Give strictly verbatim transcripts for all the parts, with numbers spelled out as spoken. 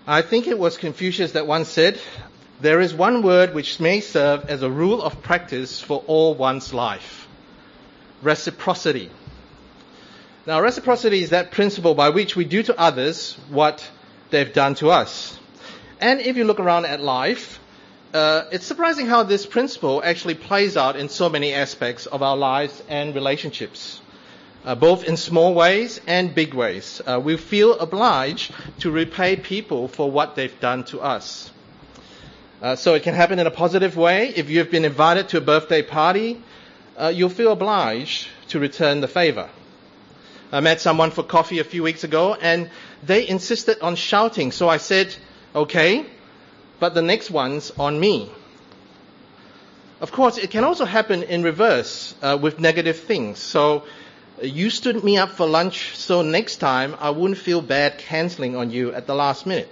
I think it was Confucius that once said, "There is one word which may serve as a rule of practice for all one's life. Reciprocity." Now, reciprocity is that principle by which we do to others what they've done to us. And if you look around at life, uh, it's surprising how this principle actually plays out in so many aspects of our lives and relationships. Uh, both in small ways and big ways. Uh, we feel obliged to repay people for what they've done to us. Uh, so it can happen in a positive way. If you've been invited to a birthday party, uh, you'll feel obliged to return the favor. I met someone for coffee a few weeks ago, and they insisted on shouting. So I said, "Okay, but the next one's on me." Of course, it can also happen in reverse uh, with negative things. So you stood me up for lunch, so next time I wouldn't feel bad cancelling on you at the last minute.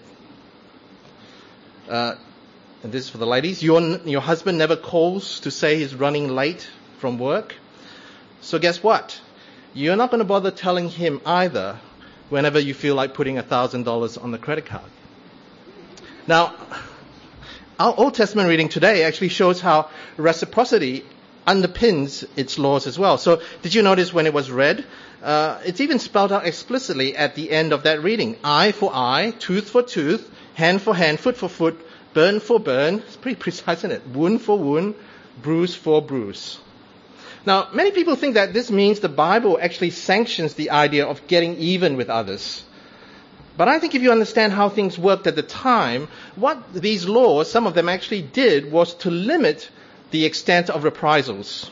Uh, and this is for the ladies. Your, your husband never calls to say he's running late from work. So guess what? You're not going to bother telling him either whenever you feel like putting one thousand dollars on the credit card. Now, our Old Testament reading today actually shows how reciprocity underpins its laws as well. So did you notice when it was read, uh, it's even spelled out explicitly at the end of that reading. Eye for eye, tooth for tooth, hand for hand, foot for foot, burn for burn. It's pretty precise, isn't it? Wound for wound, bruise for bruise. Now, many people think that this means the Bible actually sanctions the idea of getting even with others. But I think if you understand how things worked at the time, what these laws, some of them actually did, was to limit the extent of reprisals.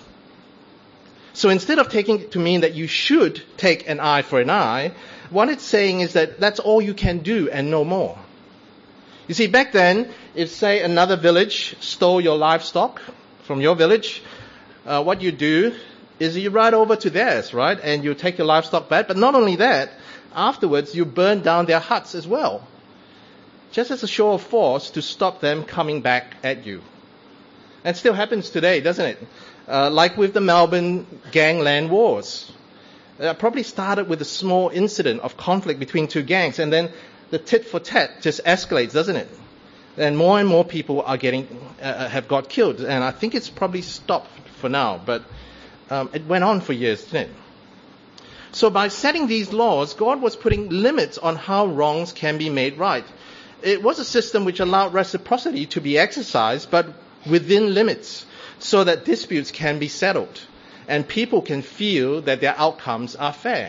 So instead of taking it to mean that you should take an eye for an eye, what it's saying is that that's all you can do and no more. You see, back then, if, say, another village stole your livestock from your village, uh, what you do is you ride over to theirs, right? And you take your livestock back. But not only that, afterwards you burn down their huts as well, just as a show of force to stop them coming back at you. And still happens today, doesn't it? Uh, like with the Melbourne gangland wars. It probably started with a small incident of conflict between two gangs, and then the tit for tat just escalates, doesn't it? And more and more people are getting, uh, have got killed. And I think it's probably stopped for now, but um, it went on for years, didn't it? So by setting these laws, God was putting limits on how wrongs can be made right. It was a system which allowed reciprocity to be exercised, but within limits, so that disputes can be settled and people can feel that their outcomes are fair.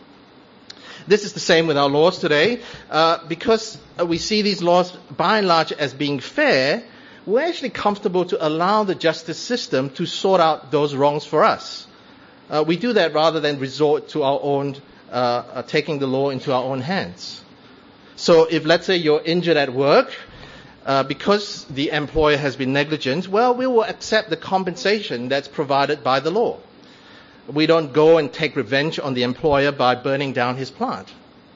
This is the same with our laws today. Uh, because we see these laws by and large as being fair, we're actually comfortable to allow the justice system to sort out those wrongs for us. Uh, we do that rather than resort to our own, uh, uh, taking the law into our own hands. So if, let's say, you're injured at work, Uh, because the employer has been negligent, well, we will accept the compensation that's provided by the law. We don't go and take revenge on the employer by burning down his plant.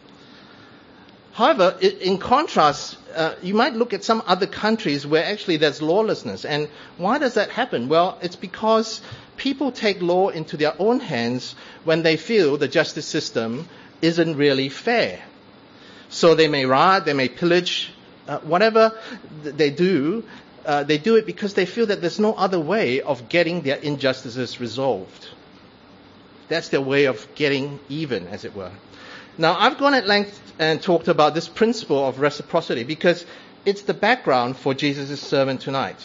However, in contrast, uh, you might look at some other countries where actually there's lawlessness. And why does that happen? Well, it's because people take law into their own hands when they feel the justice system isn't really fair. So they may riot, they may pillage, Uh, whatever th- they do, uh, they do it because they feel that there's no other way of getting their injustices resolved. That's their way of getting even, as it were. Now, I've gone at length and talked about this principle of reciprocity because it's the background for Jesus' sermon tonight.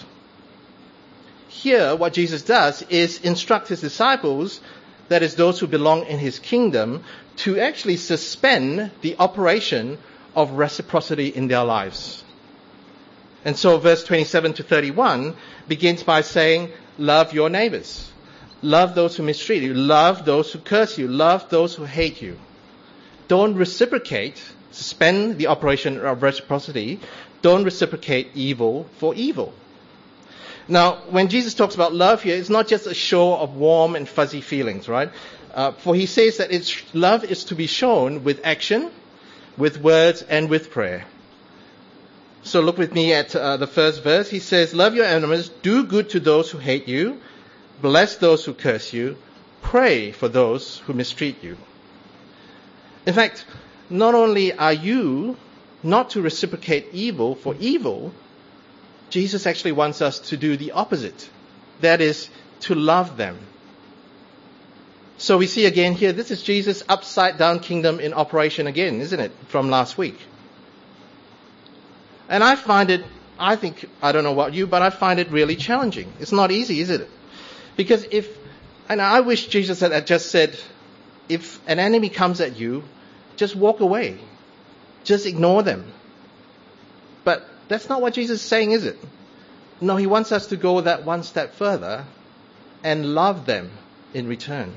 Here, what Jesus does is instruct his disciples, that is those who belong in his kingdom, to actually suspend the operation of reciprocity in their lives. And so verse twenty-seven to thirty-one begins by saying, love your neighbors. Love those who mistreat you. Love those who curse you. Love those who hate you. Don't reciprocate, suspend the operation of reciprocity. Don't reciprocate evil for evil. Now, when Jesus talks about love here, it's not just a show of warm and fuzzy feelings, right? Uh, for he says that it's, love is to be shown with action, with words, and with prayer. So look with me at uh, the first verse. He says, love your enemies, do good to those who hate you, bless those who curse you, pray for those who mistreat you. In fact, not only are you not to reciprocate evil for evil. Jesus actually wants us to do the opposite. That is, to love them. So we see again here, this is Jesus' upside down kingdom in operation again, isn't it, from last week? And I find it, I think, I don't know about you, but I find it really challenging. It's not easy, is it? Because if, and I wish Jesus had just said, if an enemy comes at you, just walk away. Just ignore them. But that's not what Jesus is saying, is it? No, he wants us to go that one step further and love them in return.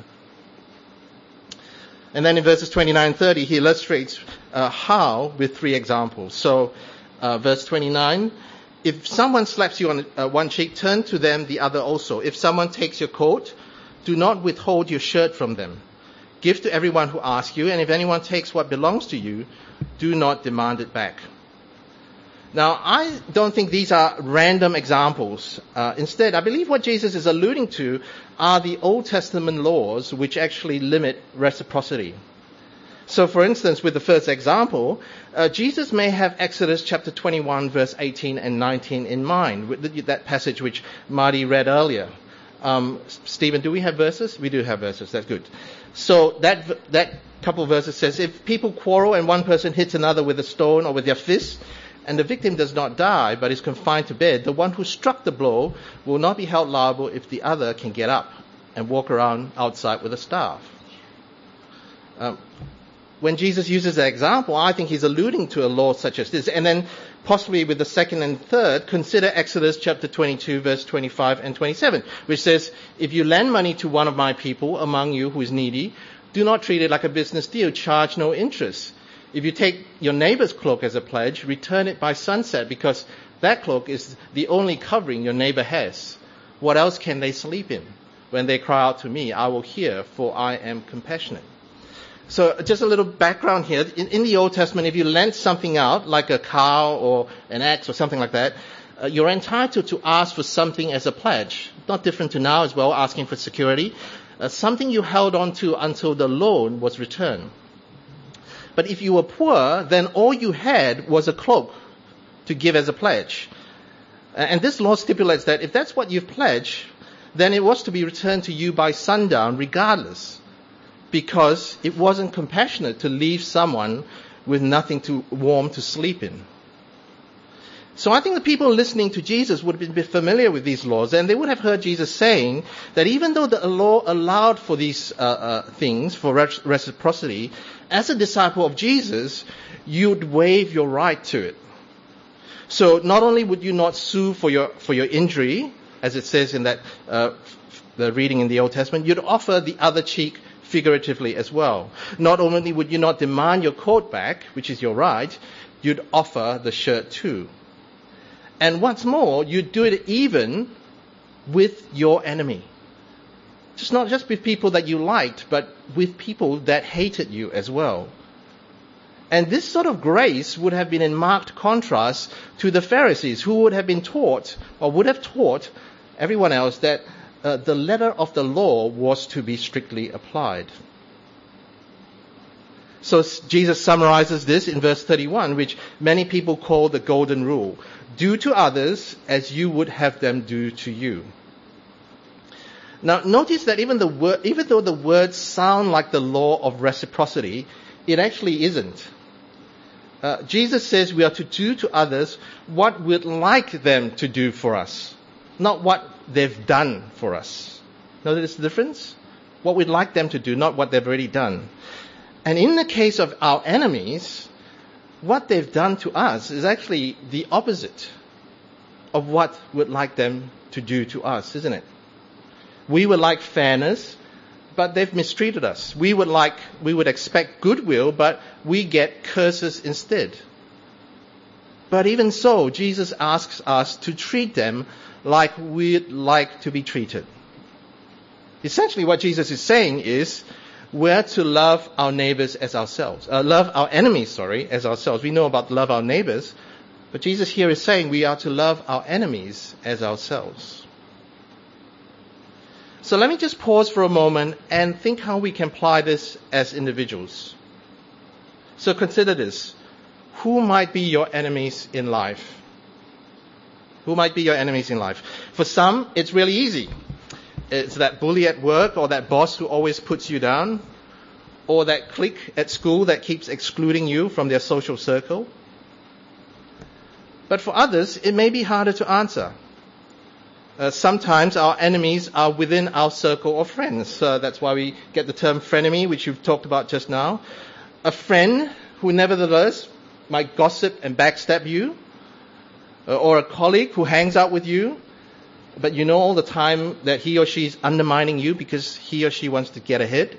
And then in verses twenty-nine and thirty, he illustrates uh, how with three examples. So, uh, verse twenty-nine, if someone slaps you on uh, one cheek, turn to them the other also. If someone takes your coat, do not withhold your shirt from them. Give to everyone who asks you, and if anyone takes what belongs to you, do not demand it back. Now, I don't think these are random examples. Uh, instead, I believe what Jesus is alluding to are the Old Testament laws which actually limit reciprocity. So, for instance, with the first example, uh, Jesus may have Exodus chapter twenty-one, verse eighteen and nineteen in mind, with that passage which Marty read earlier. Um, Stephen, do we have verses? We do have verses. That's good. So that that couple of verses says, if people quarrel and one person hits another with a stone or with their fist, and the victim does not die but is confined to bed, the one who struck the blow will not be held liable if the other can get up and walk around outside with a staff. Um, when Jesus uses that example, I think he's alluding to a law such as this. And then possibly with the second and third, consider Exodus chapter twenty-two, verse twenty-five and twenty-seven, which says, if you lend money to one of my people among you who is needy, do not treat it like a business deal. Charge no interest. If you take your neighbor's cloak as a pledge, return it by sunset, because that cloak is the only covering your neighbor has. What else can they sleep in? When they cry out to me, I will hear, for I am compassionate. So just a little background here. In, in the Old Testament, if you lent something out, like a cow or an axe or something like that, uh, you're entitled to ask for something as a pledge. Not different to now as well, asking for security. Uh, something you held on to until the loan was returned. But if you were poor, then all you had was a cloak to give as a pledge. And this law stipulates that if that's what you've pledged, then it was to be returned to you by sundown regardless, because it wasn't compassionate to leave someone with nothing to warm to sleep in. So I think the people listening to Jesus would have been familiar with these laws, and they would have heard Jesus saying that even though the law allowed for these uh, uh, things, for reciprocity, as a disciple of Jesus, you'd waive your right to it. So not only would you not sue for your for your injury, as it says in that uh, the reading in the Old Testament, you'd offer the other cheek figuratively as well. Not only would you not demand your coat back, which is your right, you'd offer the shirt too. And what's more, you'd do it even with your enemy. Just not just with people that you liked, but with people that hated you as well. And this sort of grace would have been in marked contrast to the Pharisees, who would have been taught, or would have taught everyone else, that uh, the letter of the law was to be strictly applied. So Jesus summarizes this in verse thirty-one, which many people call the golden rule. Do to others as you would have them do to you. Now, notice that even the word, even though the words sound like the law of reciprocity, it actually isn't. Uh, Jesus says we are to do to others what we'd like them to do for us, not what they've done for us. Notice the difference? What we'd like them to do, not what they've already done. And in the case of our enemies, what they've done to us is actually the opposite of what we'd like them to do to us, isn't it? We would like fairness, but they've mistreated us. We would like, we would expect goodwill, but we get curses instead. But even so, Jesus asks us to treat them like we'd like to be treated. Essentially what Jesus is saying is, we're to love our neighbors as ourselves. Uh, love our enemies, sorry, as ourselves. We know about love our neighbors, but Jesus here is saying we are to love our enemies as ourselves. So let me just pause for a moment and think how we can apply this as individuals. So consider this. who might be your enemies in life? Who might be your enemies in life? For some, it's really easy. It's that bully at work, or that boss who always puts you down, or that clique at school that keeps excluding you from their social circle. But for others, it may be harder to answer. Uh, sometimes our enemies are within our circle of friends. Uh, that's why we get the term frenemy, which you've talked about just now. A friend who nevertheless might gossip and backstab you, uh, or a colleague who hangs out with you, but you know all the time that he or she is undermining you because he or she wants to get ahead.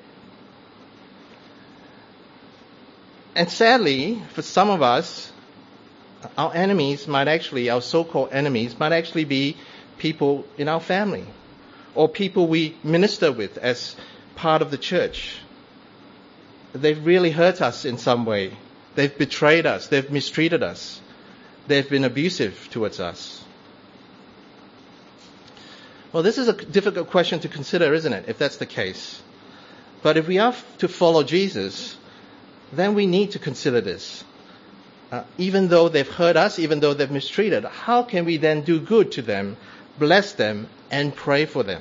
And sadly, for some of us, our enemies might actually, our so-called enemies, might actually be people in our family, or people we minister with as part of the church. They've really hurt us in some way. They've betrayed us. They've mistreated us. They've been abusive towards us. Well, this is a difficult question to consider, isn't it, if that's the case? But if we are to follow Jesus, then we need to consider this. Uh, even though they've hurt us, even though they've mistreated, how can we then do good to them, bless them, and pray for them?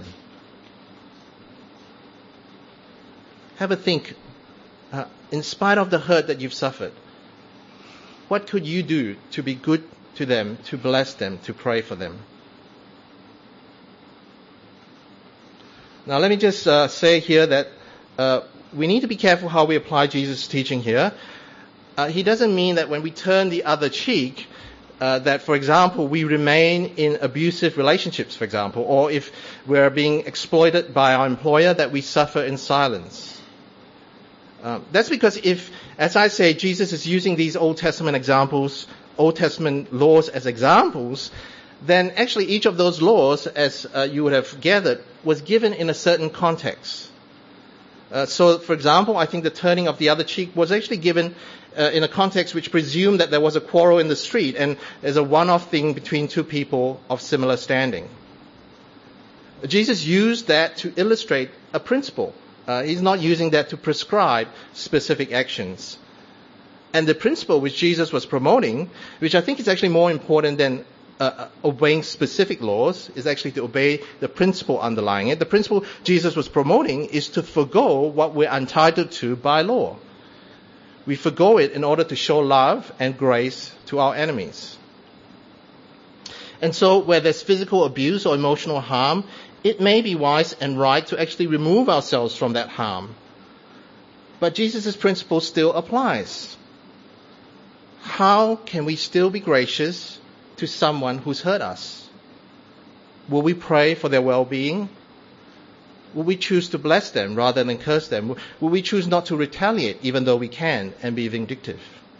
Have a think. Uh, in spite of the hurt that you've suffered, what could you do to be good to them, to bless them, to pray for them? Now, let me just uh, say here that uh, we need to be careful how we apply Jesus' teaching here. Uh, he doesn't mean that when we turn the other cheek, uh, that, for example, we remain in abusive relationships, for example, or if we're being exploited by our employer, that we suffer in silence. Um, that's because if, as I say, Jesus is using these Old Testament examples, Old Testament laws as examples, then actually each of those laws, as uh, you would have gathered, was given in a certain context. Uh, so, for example, I think the turning of the other cheek was actually given uh, in a context which presumed that there was a quarrel in the street and there's a one-off thing between two people of similar standing. Jesus used that to illustrate a principle. Uh, he's not using that to prescribe specific actions. And the principle which Jesus was promoting, which I think is actually more important than uh, obeying specific laws, is actually to obey the principle underlying it. The principle Jesus was promoting is to forgo what we're entitled to by law. We forgo it in order to show love and grace to our enemies. And so where there's physical abuse or emotional harm, it may be wise and right to actually remove ourselves from that harm. But Jesus' principle still applies. How can we still be gracious to someone who's hurt us? Will we pray for their well-being? Will we choose to bless them rather than curse them? Will we choose not to retaliate even though we can and be vindictive?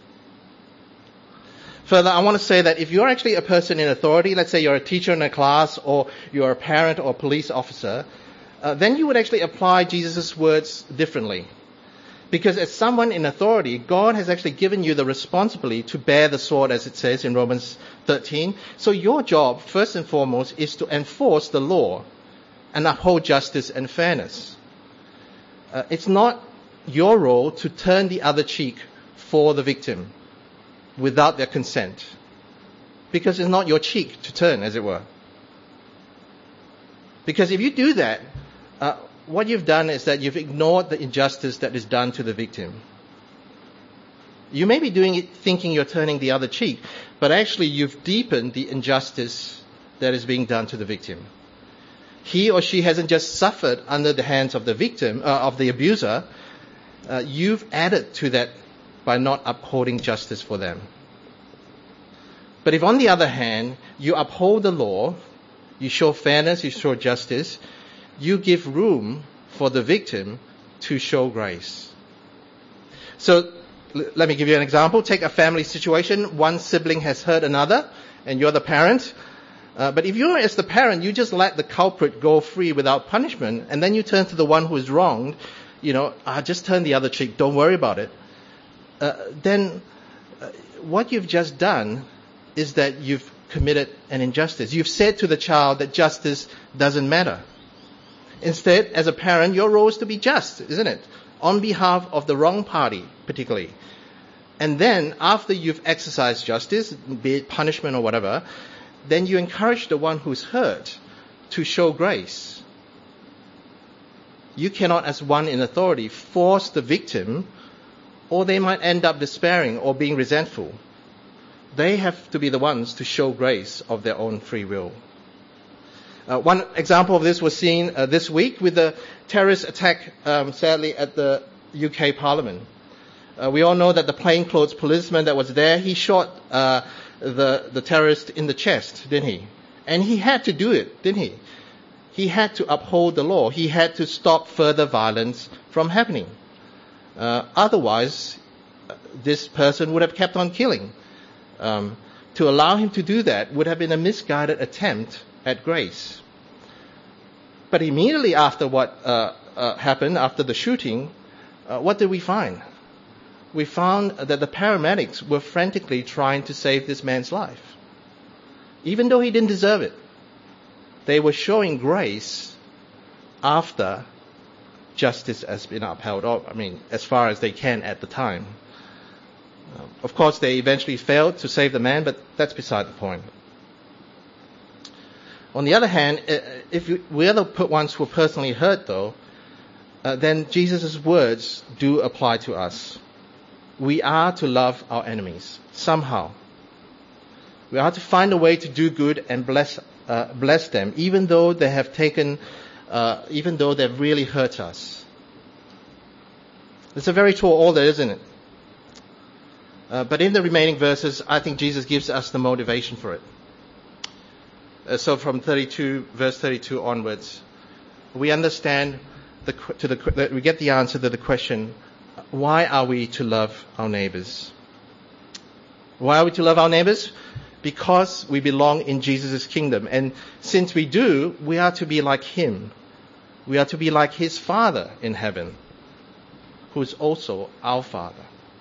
Further, I want to say that if you're actually a person in authority, let's say you're a teacher in a class or you're a parent or a police officer, uh, then you would actually apply Jesus' words differently. Because as someone in authority, God has actually given you the responsibility to bear the sword, as it says in Romans thirteen. So your job, first and foremost, is to enforce the law and uphold justice and fairness. Uh, it's not your role to turn the other cheek for the victim without their consent, because it's not your cheek to turn, as it were. Because if you do that, uh, what you've done is that you've ignored the injustice that is done to the victim. You may be doing it thinking you're turning the other cheek, but actually you've deepened the injustice that is being done to the victim. He or she hasn't just suffered under the hands of the victim, uh, of the abuser. Uh, you've added to that by not upholding justice for them. But if, on the other hand, you uphold the law, you show fairness, you show justice, you give room for the victim to show grace. So, l- let me give you an example. Take a family situation. One sibling has hurt another, and you're the parent. Uh, but if you're, as the parent, you just let the culprit go free without punishment, and then you turn to the one who is wronged, you know, ah, just turn the other cheek, don't worry about it. Uh, then uh, what you've just done is that you've committed an injustice. You've said to the child that justice doesn't matter. Instead, as a parent, your role is to be just, isn't it? On behalf of the wrong party, particularly. And then, after you've exercised justice, be it punishment or whatever, then you encourage the one who's hurt to show grace. You cannot, as one in authority, force the victim, or they might end up despairing or being resentful. They have to be the ones to show grace of their own free will. Uh, one example of this was seen uh, this week with the terrorist attack, um, sadly, at the U K Parliament. Uh, we all know that the plainclothes policeman that was there, he shot uh, the, the terrorist in the chest, didn't he? And he had to do it, didn't he? He had to uphold the law. He had to stop further violence from happening. Uh, otherwise, this person would have kept on killing. Um, to allow him to do that would have been a misguided attempt at grace. But immediately after what uh, uh, happened, after the shooting, uh, what did we find? We found that the paramedics were frantically trying to save this man's life. Even though he didn't deserve it. They were showing grace after justice has been upheld, or, I mean, as far as they can at the time. Uh, of course, they eventually failed to save the man, but that's beside the point. On the other hand, if we are the ones who were personally hurt, though, uh, then Jesus' words do apply to us. We are to love our enemies, somehow. We are to find a way to do good and bless uh, bless them, even though they have taken, uh, even though they've really hurt us. It's a very tall order, isn't it? Uh, but in the remaining verses, I think Jesus gives us the motivation for it. Uh, so from thirty-two, verse thirty-two onwards, we understand the, to the, we get the answer to the question, why are we to love our neighbors? Why are we to love our neighbors? Because we belong in Jesus' kingdom. And since we do, we are to be like him. We are to be like his Father in heaven, who is also our Father.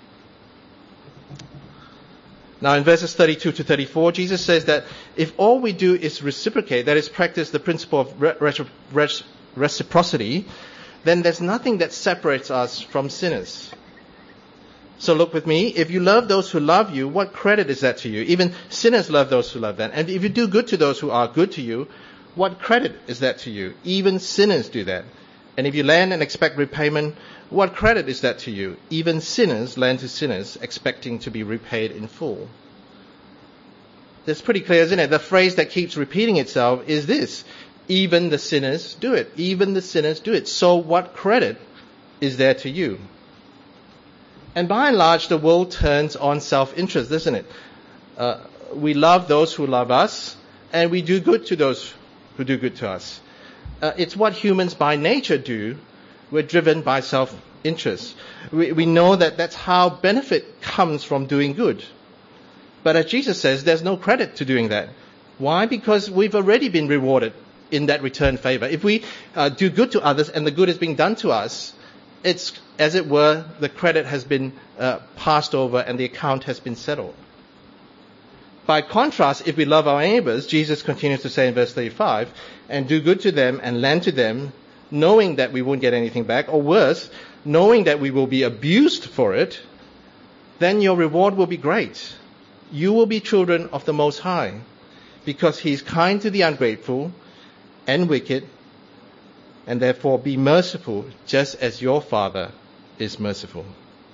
Now in verses thirty-two to thirty-four, Jesus says that if all we do is reciprocate, that is practice the principle of re- re- reciprocity, then there's nothing that separates us from sinners. So look with me, if you love those who love you, what credit is that to you? Even sinners love those who love them. And if you do good to those who are good to you, what credit is that to you? Even sinners do that. And if you lend and expect repayment, what credit is that to you? Even sinners lend to sinners, expecting to be repaid in full. That's pretty clear, isn't it? The phrase that keeps repeating itself is this: even the sinners do it. Even the sinners do it. So what credit is there to you? And by and large, the world turns on self-interest, doesn't it? Uh, we love those who love us, and we do good to those who do good to us. Uh, it's what humans by nature do. We're driven by self-interest. We, we know that that's how benefit comes from doing good. But as Jesus says, there's no credit to doing that. Why? Because we've already been rewarded in that return favor. If we uh, do good to others and the good is being done to us, it's, as it were, the credit has been uh, passed over and the account has been settled. By contrast, if we love our neighbors, Jesus continues to say in verse thirty-five, and do good to them and lend to them, knowing that we won't get anything back, or worse, knowing that we will be abused for it, then your reward will be great. You will be children of the Most High, because he is kind to the ungrateful and wicked, and therefore be merciful, just as your Father is merciful.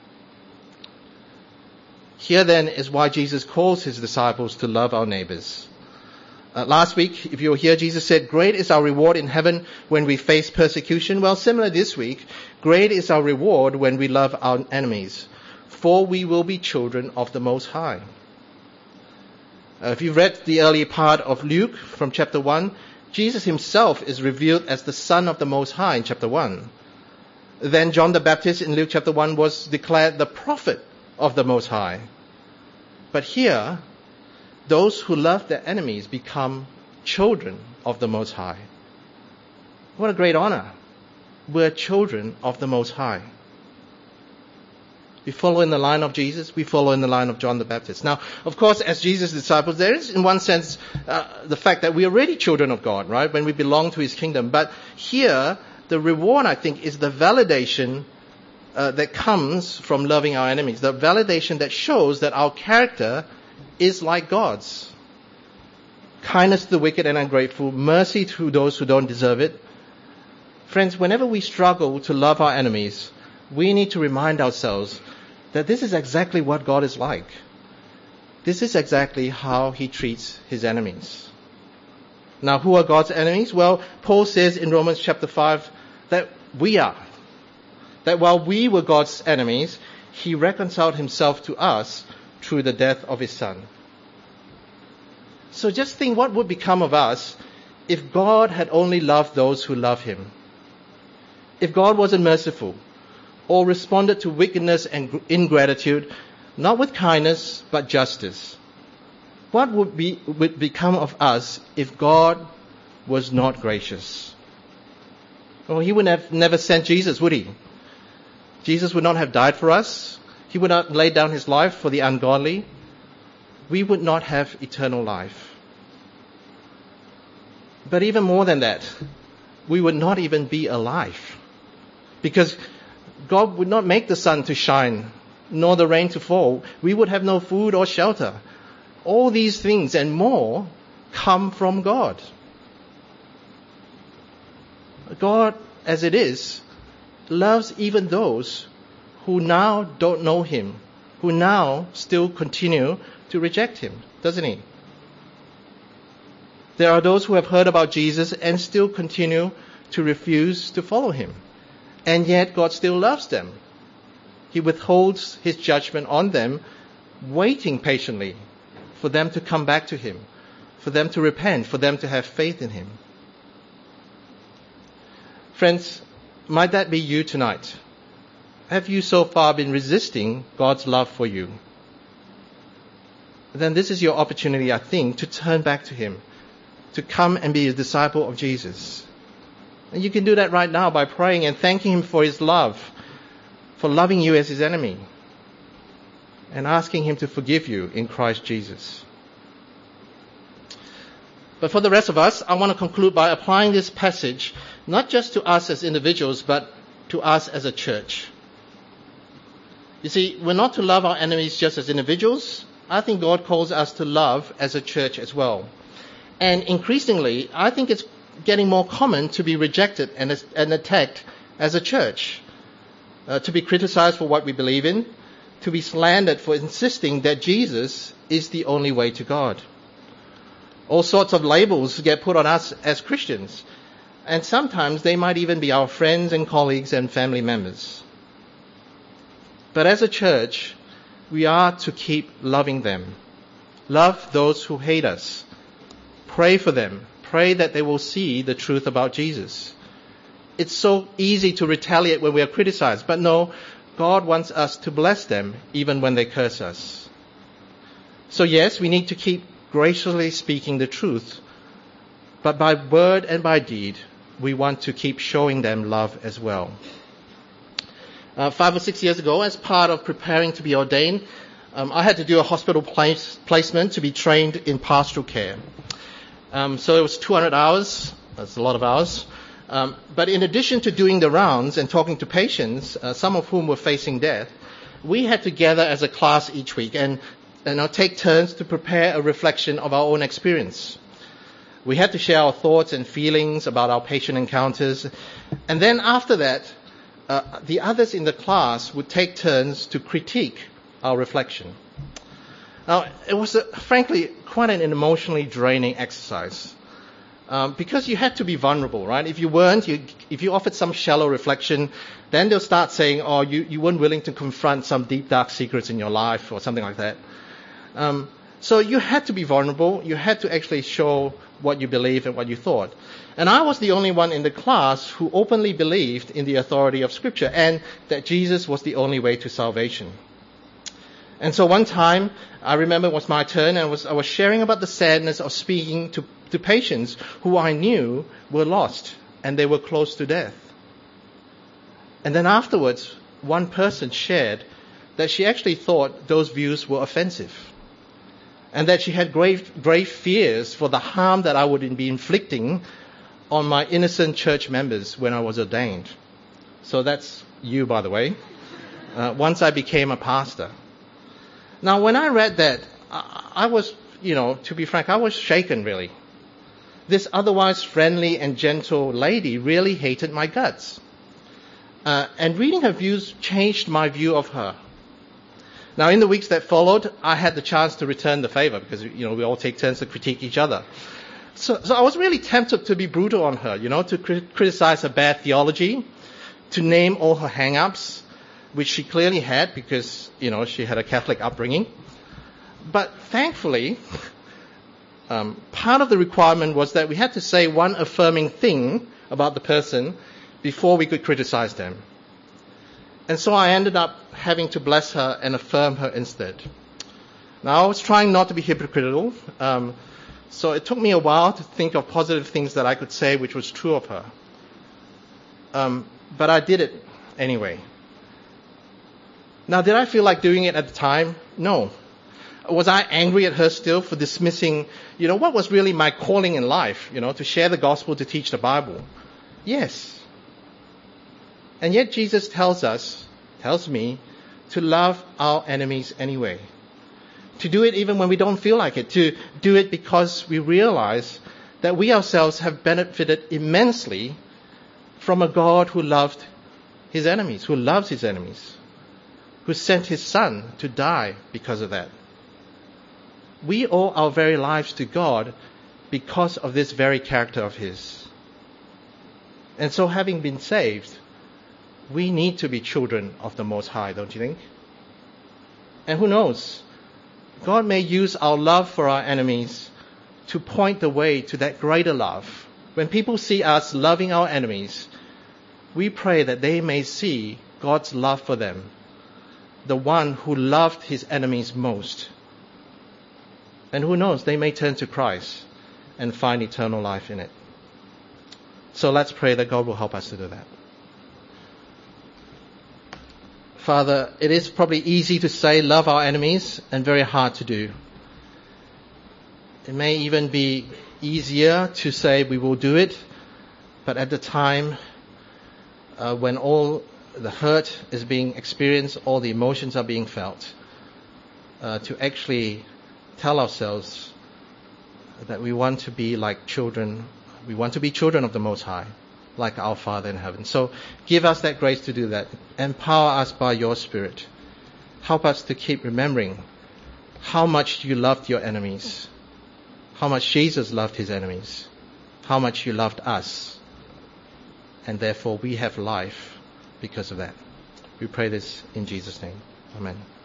Here then is why Jesus calls his disciples to love our neighbors. Uh, last week, if you were here, Jesus said, great is our reward in heaven when we face persecution. Well, similar this week, great is our reward when we love our enemies, for we will be children of the Most High. Uh, if you've read the early part of Luke from chapter one, Jesus himself is revealed as the Son of the Most High in chapter one. Then John the Baptist in Luke chapter one was declared the prophet of the Most High. But here, those who love their enemies become children of the Most High. What a great honor. We're children of the Most High. We follow in the line of Jesus. We follow in the line of John the Baptist. Now, of course, as Jesus' disciples, there is in one sense uh, the fact that we are already children of God, right, when we belong to his kingdom. But here, the reward, I think, is the validation uh, that comes from loving our enemies, the validation that shows that our character is like God's. Kindness to the wicked and ungrateful, mercy to those who don't deserve it. Friends, whenever we struggle to love our enemies, we need to remind ourselves that this is exactly what God is like. This is exactly how he treats his enemies. Now, who are God's enemies? Well, Paul says in Romans chapter five that we are. That while we were God's enemies, he reconciled himself to us through the death of his Son. So just think what would become of us if God had only loved those who love him. If God wasn't merciful or responded to wickedness and ingratitude, not with kindness but justice. What would, be, would become of us if God was not gracious? Well, he would have never sent Jesus, would he? Jesus would not have died for us. He would not lay down his life for the ungodly. We would not have eternal life. But even more than that, we would not even be alive. Because God would not make the sun to shine, nor the rain to fall. We would have no food or shelter. All these things and more come from God. God, as it is, loves even those who now don't know him, who now still continue to reject him, doesn't he? There are those who have heard about Jesus and still continue to refuse to follow him. And yet God still loves them. He withholds his judgment on them, waiting patiently for them to come back to him, for them to repent, for them to have faith in him. Friends, might that be you tonight? Have you so far been resisting God's love for you? Then this is your opportunity, I think, to turn back to him, to come and be a disciple of Jesus. And you can do that right now by praying and thanking him for his love, for loving you as his enemy, and asking him to forgive you in Christ Jesus. But for the rest of us, I want to conclude by applying this passage not just to us as individuals, but to us as a church. You see, we're not to love our enemies just as individuals. I think God calls us to love as a church as well. And increasingly, I think it's getting more common to be rejected and, and attacked as a church, uh, to be criticized for what we believe in, to be slandered for insisting that Jesus is the only way to God. All sorts of labels get put on us as Christians, and sometimes they might even be our friends and colleagues and family members. But as a church, we are to keep loving them. Love those who hate us. Pray for them. Pray that they will see the truth about Jesus. It's so easy to retaliate when we are criticized, but no, God wants us to bless them even when they curse us. So yes, we need to keep graciously speaking the truth, but by word and by deed, we want to keep showing them love as well. Uh, five or six years ago, as part of preparing to be ordained, um, I had to do a hospital place, placement to be trained in pastoral care. Um, so it was two hundred hours. That's a lot of hours. Um, but in addition to doing the rounds and talking to patients, uh, some of whom were facing death, we had to gather as a class each week and, and uh, take turns to prepare a reflection of our own experience. We had to share our thoughts and feelings about our patient encounters. And then after that, uh, the others in the class would take turns to critique our reflection. Now, it was, a, frankly, quite an emotionally draining exercise. Um, because you had to be vulnerable, right? If you weren't, you, if you offered some shallow reflection, then they'll start saying, oh, you, you weren't willing to confront some deep, dark secrets in your life or something like that. Um, so you had to be vulnerable. You had to actually show what you believe and what you thought. And I was the only one in the class who openly believed in the authority of Scripture and that Jesus was the only way to salvation. And so one time, I remember it was my turn, and I was, I was sharing about the sadness of speaking to, to patients who I knew were lost, and they were close to death. And then afterwards, one person shared that she actually thought those views were offensive, and that she had grave, grave fears for the harm that I would be inflicting on my innocent church members when I was ordained. So that's you, by the way. uh, once I became a pastor. Now, when I read that, I, I was, you know, to be frank, I was shaken, really. This otherwise friendly and gentle lady really hated my guts. Uh, and reading her views changed my view of her. Now, in the weeks that followed, I had the chance to return the favor because, you know, we all take turns to critique each other. So, so I was really tempted to be brutal on her, you know, to cri- criticize her bad theology, to name all her hang-ups, which she clearly had because, you know, she had a Catholic upbringing. But thankfully, um, part of the requirement was that we had to say one affirming thing about the person before we could criticize them. And so I ended up having to bless her and affirm her instead. Now, I was trying not to be hypocritical, um, so it took me a while to think of positive things that I could say which was true of her. Um, but I did it anyway. Now, did I feel like doing it at the time? No. Was I angry at her still for dismissing, you know, what was really my calling in life, you know, to share the gospel, to teach the Bible? Yes. And yet Jesus tells us, tells me, to love our enemies anyway. To do it even when we don't feel like it. To do it because we realize that we ourselves have benefited immensely from a God who loved his enemies, who loves his enemies, who sent his son to die because of that. We owe our very lives to God because of this very character of his. And so having been saved, we need to be children of the Most High, don't you think? And who knows? God may use our love for our enemies to point the way to that greater love. When people see us loving our enemies, we pray that they may see God's love for them, the one who loved his enemies most. And who knows, they may turn to Christ and find eternal life in it. So let's pray that God will help us to do that. Father, it is probably easy to say love our enemies and very hard to do. It may even be easier to say we will do it, but at the time uh, when all the hurt is being experienced, all the emotions are being felt, uh, to actually tell ourselves that we want to be like children, we want to be children of the Most High, like our Father in heaven. So give us that grace to do that. Empower us by your Spirit. Help us to keep remembering how much you loved your enemies, how much Jesus loved his enemies, how much you loved us, and therefore we have life because of that. We pray this in Jesus' name. Amen.